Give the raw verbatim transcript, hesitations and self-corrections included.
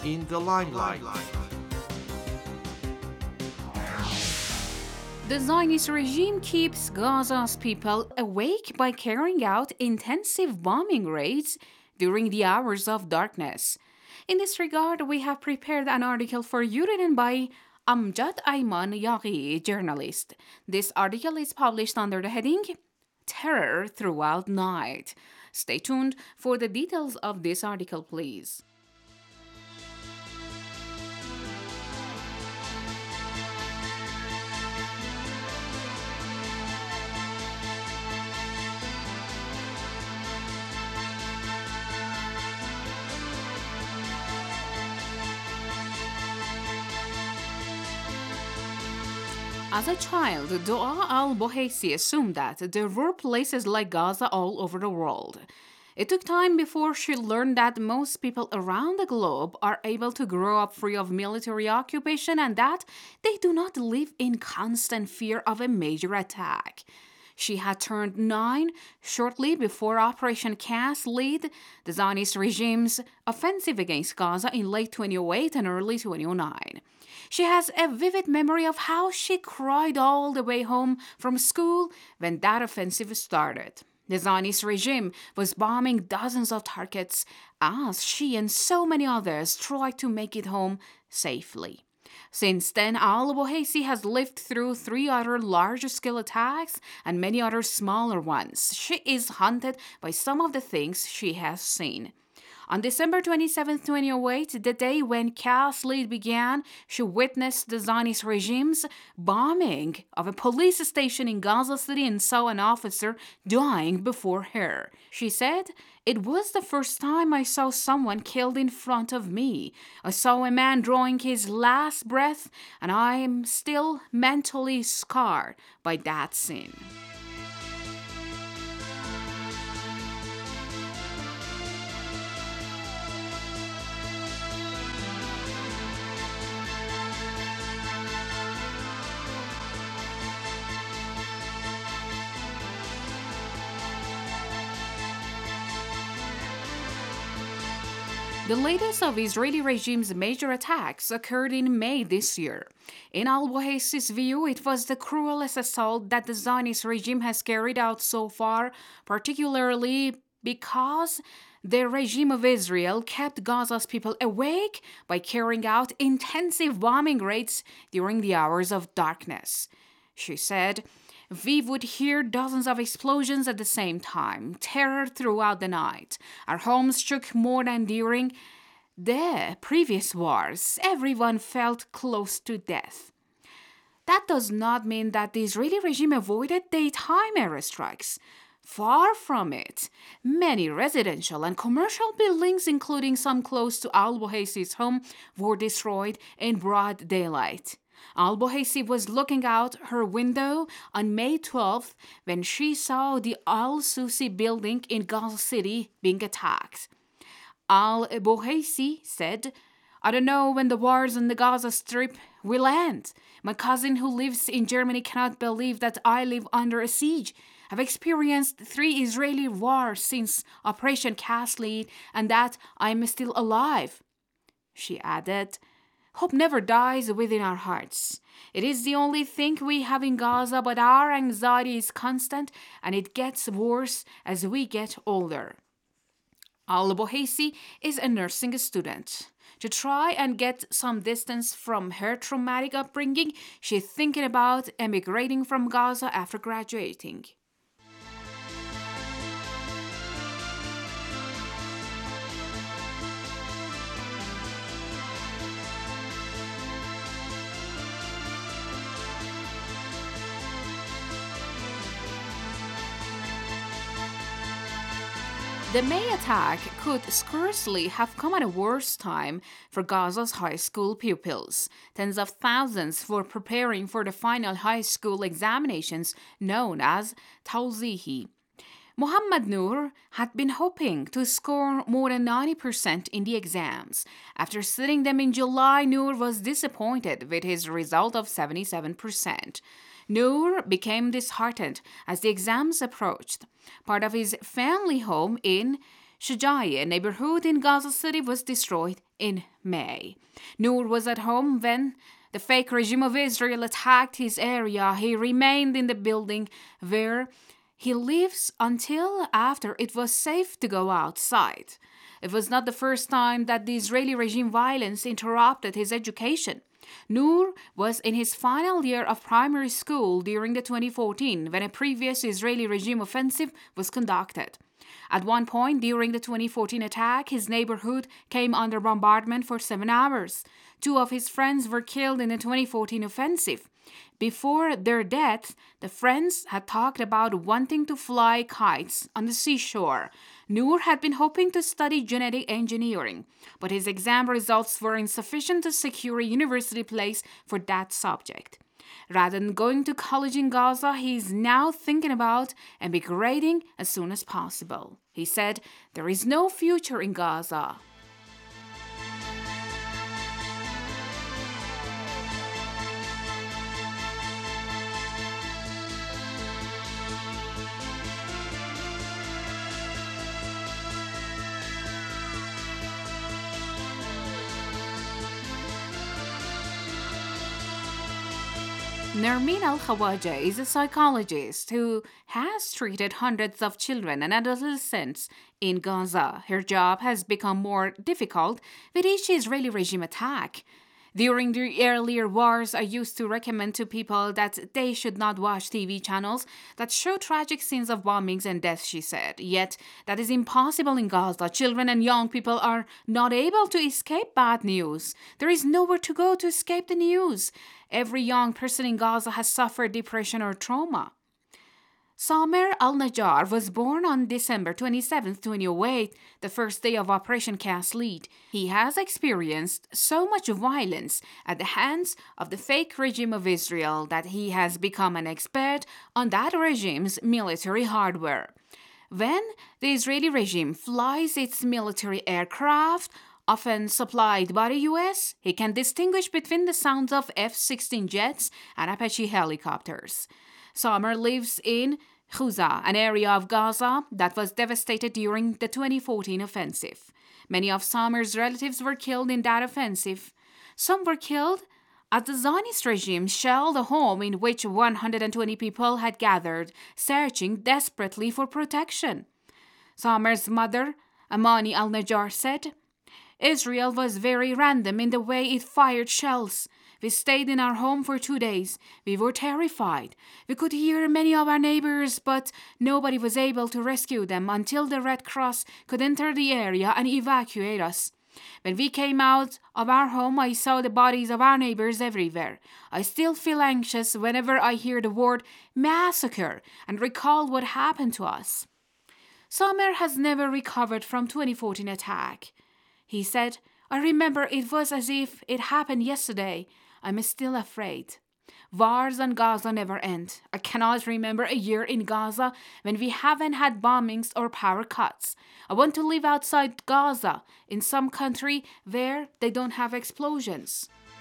in the limelight. The Zionist regime keeps Gaza's people awake by carrying out intensive bombing raids during the hours of darkness. In this regard, we have prepared an article for you written by Amjad Ayman Yaghi, journalist. This article is published under the heading Terror Throughout Night. Stay tuned for the details of this article, please. As a child, Doa al-Boheisi assumed that there were places like Gaza all over the world. It took time before she learned that most people around the globe are able to grow up free of military occupation and that they do not live in constant fear of a major attack. She had turned nine shortly before Operation Cast Lead, the Zionist regime's offensive against Gaza in late twenty oh eight and early twenty oh nine. She has a vivid memory of how she cried all the way home from school when that offensive started. The Zionist regime was bombing dozens of targets as she and so many others tried to make it home safely. Since then, al-Boheisi has lived through three other large-scale attacks and many other smaller ones. She is haunted by some of the things she has seen. On December twenty-seventh, twenty oh eight, the day when Cast Lead began, she witnessed the Zionist regime's bombing of a police station in Gaza City and saw an officer dying before her. She said, "It was the first time I saw someone killed in front of me. I saw a man drawing his last breath, and I am still mentally scarred by that scene." The latest of Israeli regime's major attacks occurred in May this year. In al-Boheisi's view, it was the cruelest assault that the Zionist regime has carried out so far, particularly because the regime of Israel kept Gaza's people awake by carrying out intensive bombing raids during the hours of darkness. She said, "We would hear dozens of explosions at the same time, terror throughout the night. Our homes shook more than during the previous wars. Everyone felt close to death." That does not mean that the Israeli regime avoided daytime airstrikes. Far from it. Many residential and commercial buildings, including some close to al-Boheisi's home, were destroyed in broad daylight. Al-Boheisi was looking out her window on May twelfth when she saw the Al-Susi building in Gaza City being attacked. Al-Boheisi said, "I don't know when the wars on the Gaza Strip will end. My cousin who lives in Germany cannot believe that I live under a siege. I've experienced three Israeli wars since Operation Cast Lead and that I'm still alive." She added, "Hope never dies within our hearts. It is the only thing we have in Gaza, but our anxiety is constant and it gets worse as we get older." Al-Boheisi is a nursing student. To try and get some distance from her traumatic upbringing, she's thinking about emigrating from Gaza after graduating. The May attack could scarcely have come at a worse time for Gaza's high school pupils. Tens of thousands were preparing for the final high school examinations known as Tawzihi. Mohammad Noor had been hoping to score more than ninety percent in the exams. After sitting them in July, Noor was disappointed with his result of seventy-seven percent. Noor became disheartened as the exams approached. Part of his family home in Shujaiya neighborhood in Gaza City was destroyed in May. Noor was at home when the fake regime of Israel attacked his area. He remained in the building where he lives until after it was safe to go outside. It was not the first time that the Israeli regime violence interrupted his education. Noor was in his final year of primary school during the twenty fourteen when a previous Israeli regime offensive was conducted. At one point during the twenty fourteen attack, his neighborhood came under bombardment for seven hours. Two of his friends were killed in the twenty fourteen offensive. Before their death, the friends had talked about wanting to fly kites on the seashore. Noor had been hoping to study genetic engineering, but his exam results were insufficient to secure a university place for that subject. Rather than going to college in Gaza, he is now thinking about emigrating as soon as possible. He said, "There is no future in Gaza." Nermeen Al-Khawaja is a psychologist who has treated hundreds of children and adolescents in Gaza. Her job has become more difficult with each Israeli regime attack. During the earlier wars, I used to recommend to people that they should not watch T V channels that show tragic scenes of bombings and deaths, she said. Yet, that is impossible in Gaza. Children and young people are not able to escape bad news. There is nowhere to go to escape the news. Every young person in Gaza has suffered depression or trauma. Samer al-Najjar was born on December twenty-seventh, twenty oh eight, the first day of Operation Cast Lead. He has experienced so much violence at the hands of the fake regime of Israel that he has become an expert on that regime's military hardware. When the Israeli regime flies its military aircraft, often supplied by the U S, he can distinguish between the sounds of F sixteen jets and Apache helicopters. Samer lives in Khuza, an area of Gaza that was devastated during the twenty fourteen offensive. Many of Samer's relatives were killed in that offensive. Some were killed as the Zionist regime shelled a home in which one hundred twenty people had gathered, searching desperately for protection. Samer's mother, Amani al-Najjar, said, "Israel was very random in the way it fired shells. We stayed in our home for two days. We were terrified. We could hear many of our neighbors, but nobody was able to rescue them until the Red Cross could enter the area and evacuate us. When we came out of our home, I saw the bodies of our neighbors everywhere. I still feel anxious whenever I hear the word massacre and recall what happened to us." Samer has never recovered from twenty fourteen attack. He said, "I remember it was as if it happened yesterday. I'm still afraid. Wars on Gaza never end. I cannot remember a year in Gaza when we haven't had bombings or power cuts. I want to live outside Gaza, in some country where they don't have explosions."